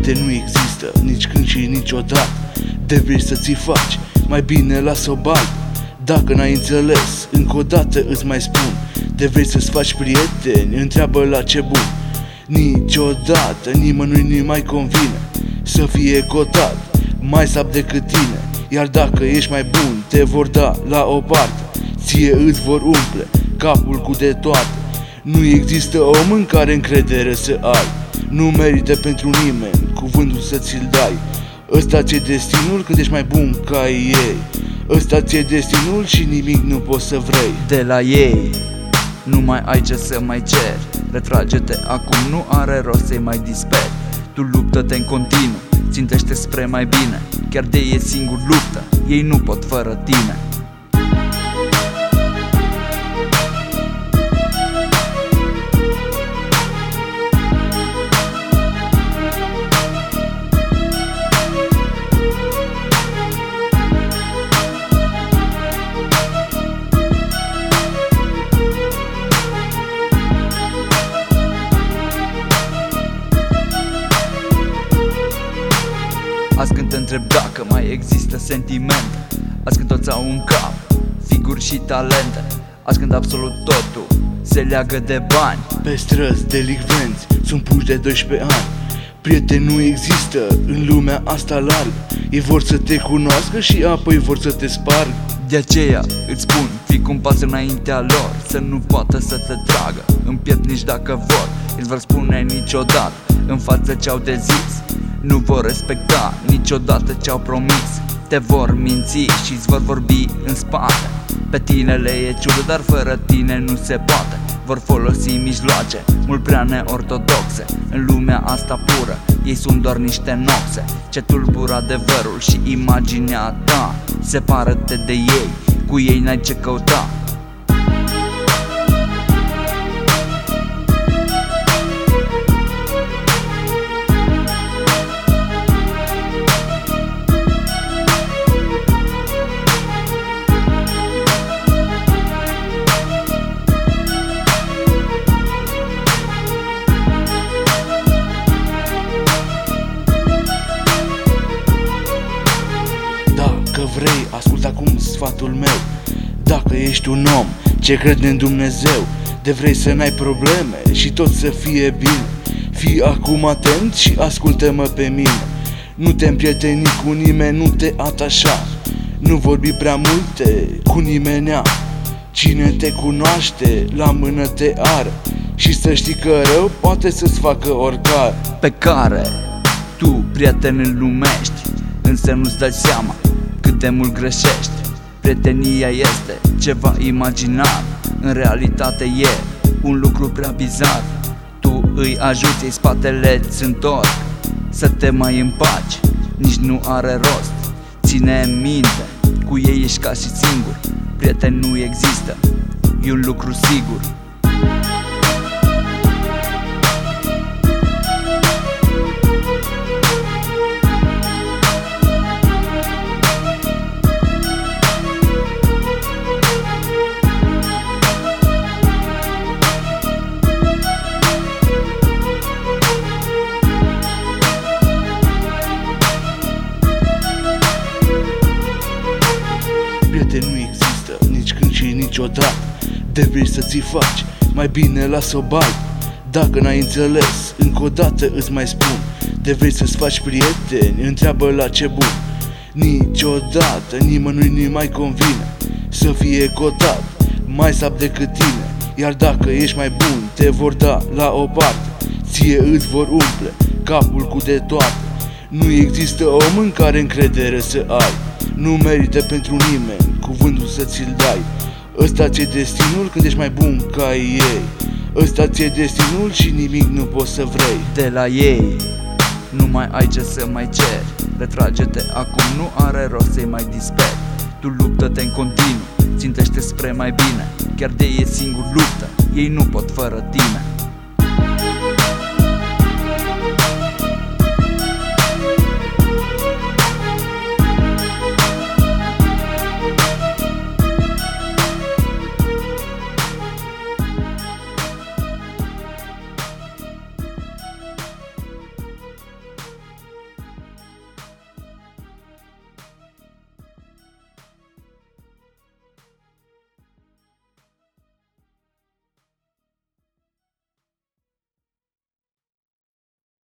Prieteni nu există nici când și niciodată. De vrei să ți faci, mai bine lasă-o bag. Dacă n-ai înțeles, încă o dată îți mai spun. De vrei să-ți faci prieteni, întreabă la ce bun. Niciodată nimănui nu-i mai convine să fie cotat mai sab decât tine. Iar dacă ești mai bun, te vor da la o parte. Ție îți vor umple capul cu de toate. Nu există om în care încredere să ai. Nu merită pentru nimeni cuvântul să ți-l dai. Ăsta ți-e destinul când ești mai bun ca ei. Ăsta ți-e destinul și nimic nu poți să vrei de la ei. Nu mai ai ce să mai ceri, retrage-te acum, nu are rost să-i mai disperi. Tu luptă-te în continuu, țintește spre mai bine. Chiar de ei singur luptă, ei nu pot fără tine. Azi când te întreb dacă mai există sentimente, azi când toți au un cap, figuri și talente, azi când absolut totul se leagă de bani. Pe străzi delicvenți sunt puși de 12 ani. Prieteni nu există în lumea asta largă. Ei vor să te cunoască și apoi vor să te spargă. De aceea îți spun, fii cu un pas înaintea lor, să nu poată să te tragă în piept nici dacă vor. Îți vor spune niciodată în față ce-au de zis. Nu vor respecta niciodată ce-au promis. Te vor minți și îți vor vorbi în spate. Pe tine le e ciudă, dar fără tine nu se poate. Vor folosi mijloace mult prea neortodoxe. În lumea asta pură, ei sunt doar niște noxe ce tulbură adevărul și imaginea ta. Separă-te de ei, cu ei n-ai ce căuta. Dacă vrei, ascultă acum sfatul meu. Dacă ești un om ce crede în Dumnezeu, de vrei să n-ai probleme și tot să fie bine, fii acum atent și ascultă-mă pe mine. Nu te împrieteni cu nimeni, nu te atașa. Nu vorbi prea multe cu nimenea. Cine te cunoaște, la mână te are. Și să știi că rău poate să-ți facă oricare. Pe care tu, prieten, îl numești, însă nu-ți dai seama cât de mult greșești. Prietenia este ceva imaginar, în realitate e un lucru prea bizar. Tu îi ajuți, ei spatele ți întorc, să te mai împaci nici nu are rost. Ține minte, cu ei ești ca și singur. Prieten nu există, e un lucru sigur. Prieteni nu există nici când și niciodată. De vrei să ți faci, mai bine lasă-o bag. Dacă n-ai înțeles, încă o dată îți mai spun. De vrei să-ți faci prieteni, întreabă la ce bun. Niciodată nimănui nu-i mai convine să fie cotat mai sab decât tine. Iar dacă ești mai bun, te vor da la o parte. Ție îți vor umple capul cu de toate. Nu există om în care încredere să ai. Nu merită pentru nimeni cuvântul să ți-l dai. Ăsta ți-e destinul când ești mai bun ca ei. Ăsta ți-e destinul și nimic nu poți să vrei de la ei. Nu mai ai ce să mai ceri, retrage-te acum, nu are rost să-i mai disperi. Tu luptă-te în continuu, țintește spre mai bine. Chiar de ei singur luptă, ei nu pot fără tine.